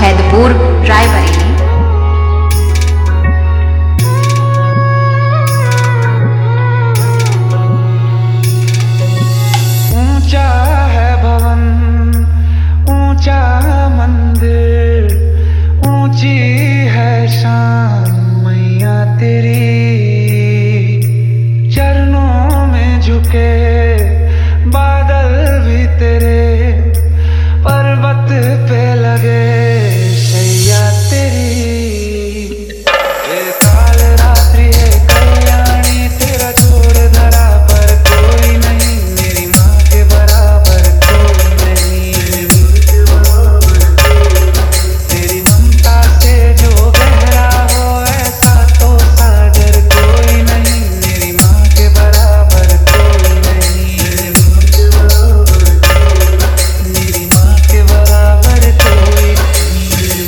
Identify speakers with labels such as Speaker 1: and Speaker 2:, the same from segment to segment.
Speaker 1: भैदपुर रायबरेली।
Speaker 2: ऊंचा है भवन, ऊंचा मंदिर, ऊंची है शान मैया तेरी। चरणों में झुके बादल भी तेरे, पर्वत पे लगे शैया तेरी। ये काल रात्रि है कल्याणी, तेरा जोड़ धरा पर कोई नहीं, मेरी माँ के बराबर कोई नहीं। तेरी ममता से जो गहरा हो ऐसा तो सागर कोई नहीं, मेरी माँ के बराबर कोई नहीं। मेरी माँ के बराबर कोई नहीं।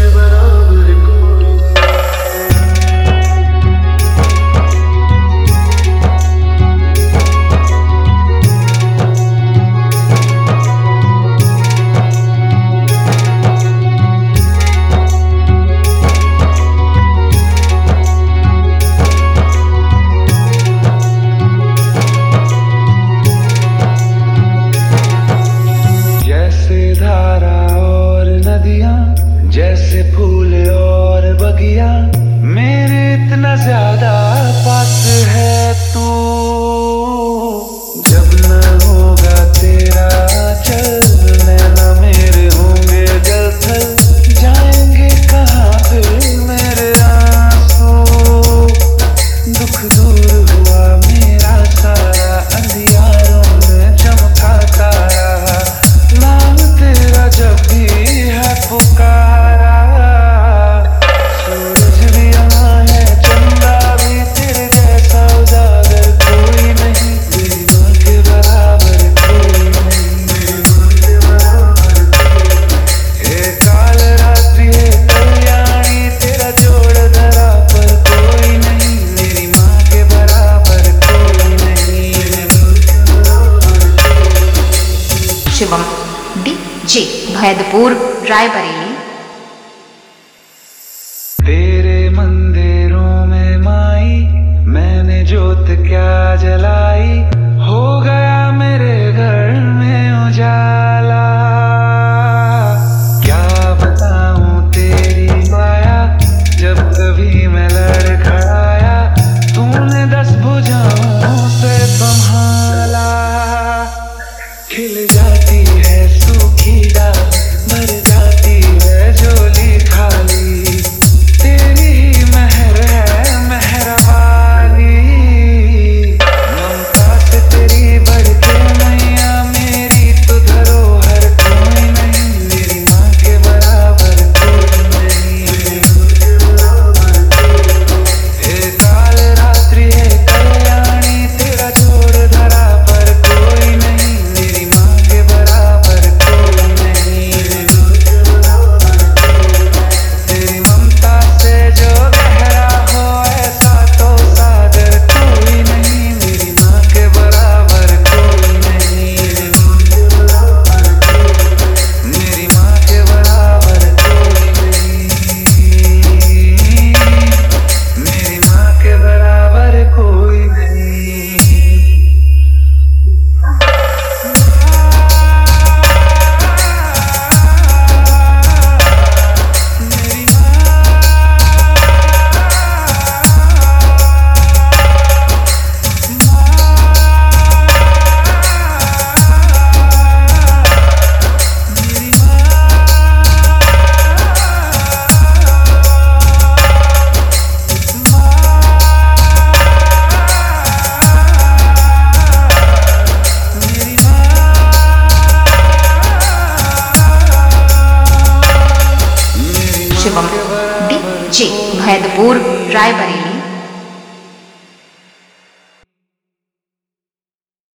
Speaker 2: जैसे धारा और नदियाँ, जैसे फूल और बगिया, मेरे इतना ज्यादा पास है तू। जब न होगा तेरा चल, नैना मेरे होंगे जल थल, जाएंगे कहाँ फिर मेरे आंसू। दुख दूर हुआ मेरा सारा, अंधियारों में चमका तारा, नाम तेरा जब भी है पुकारा। सूरज भी यहाँ है, चंदा भी, तेरे जैसा उजागर कोई नहीं, मेरी माँ के बराबर कोई नहीं। ये काल रात्रि है कल्याणी, तेरा जोड़ धरा पर कोई नहीं, मेरी माँ के बराबर कोई नहीं।
Speaker 1: शिवम डीजे भैदपुर रायबरेली।
Speaker 2: तेरे मंदिरों में माई मैंने जोत क्या जलाई, हो गया मेरे घर में उजाला।